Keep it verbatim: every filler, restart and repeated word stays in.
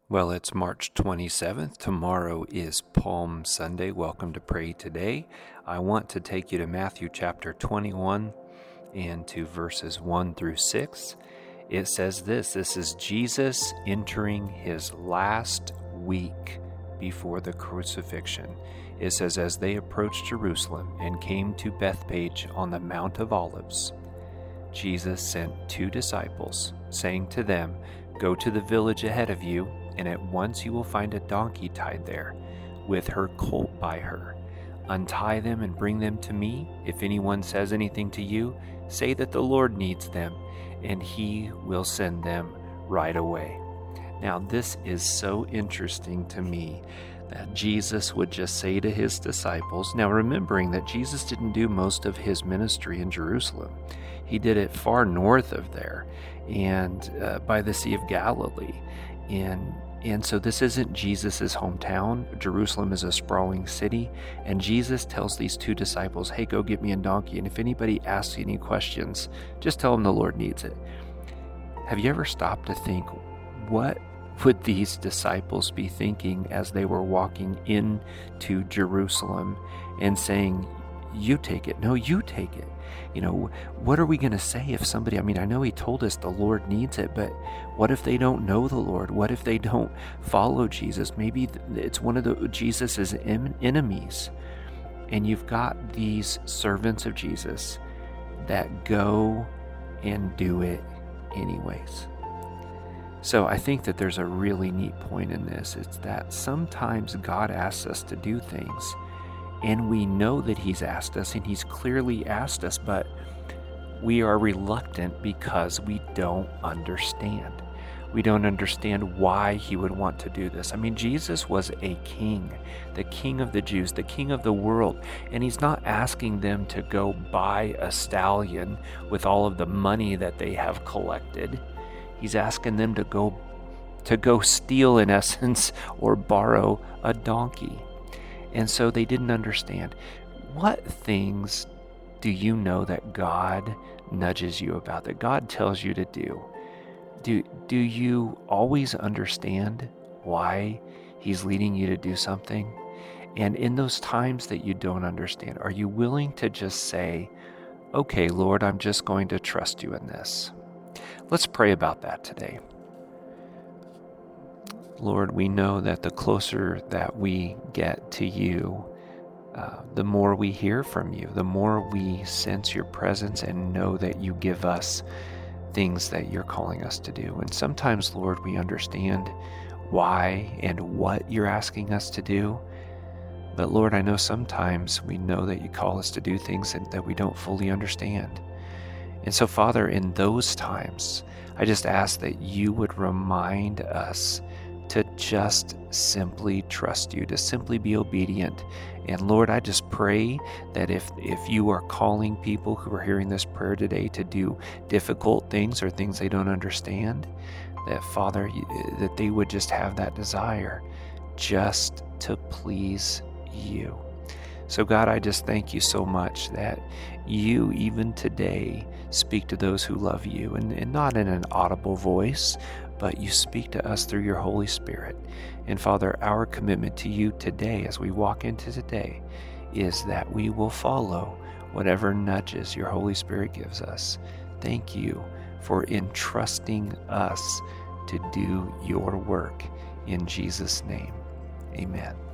Well, it's March twenty-seventh. Tomorrow is Palm Sunday. Welcome to Pray Today. I want to take you to Matthew chapter twenty-one and to verses one through six. It says this, this is Jesus entering his last week before the crucifixion. It says, as they approached Jerusalem and came to Bethphage on the Mount of Olives, Jesus sent two disciples, saying to them, go to the village ahead of you, and at once you will find a donkey tied there, with her colt by her. Untie them and bring them to me. If anyone says anything to you, say that the Lord needs them, and he will send them right away. Now, this is so interesting to me that Jesus would just say to his disciples, now remembering that Jesus didn't do most of his ministry in Jerusalem. He did it far north of there and uh, by the Sea of Galilee. And And so this isn't Jesus's hometown. Jerusalem is a sprawling city. And Jesus tells these two disciples, hey, go get me a donkey. And if anybody asks you any questions, just tell them the Lord needs it. Have you ever stopped to think, what would these disciples be thinking as they were walking into Jerusalem and saying, you take it. No, you take it. You know, what are we going to say if somebody, I mean, I know he told us the Lord needs it, but what if they don't know the Lord? What if they don't follow Jesus? Maybe it's one of the Jesus's enemies. And you've got these servants of Jesus that go and do it anyways. So I think that there's a really neat point in this. It's that sometimes God asks us to do things, and we know that he's asked us, and he's clearly asked us, but we are reluctant because we don't understand. We don't understand why he would want to do this. I mean, Jesus was a king, the king of the Jews, the king of the world, and he's not asking them to go buy a stallion with all of the money that they have collected. He's asking them to go to go steal, in essence, or borrow a donkey. And so they didn't understand. What things do you know that God nudges you about, that God tells you to do? Do, do you always understand why he's leading you to do something? And in those times that you don't understand, are you willing to just say, okay, Lord, I'm just going to trust you in this? Let's pray about that today. Lord, we know that the closer that we get to you, uh, the more we hear from you, the more we sense your presence and know that you give us things that you're calling us to do. And sometimes, Lord, we understand why and what you're asking us to do. But Lord, I know sometimes we know that you call us to do things that, that we don't fully understand. And so, Father, in those times, I just ask that you would remind us to just simply trust you, to simply be obedient. And Lord, I just pray that if if you are calling people who are hearing this prayer today to do difficult things or things they don't understand, that Father, that they would just have that desire just to please you. So God, I just thank you so much that you, even today, speak to those who love you, and, and not in an audible voice, but you speak to us through your Holy Spirit. And Father, our commitment to you today, as we walk into today, is that we will follow whatever nudges your Holy Spirit gives us. Thank you for entrusting us to do your work. In Jesus' name, amen.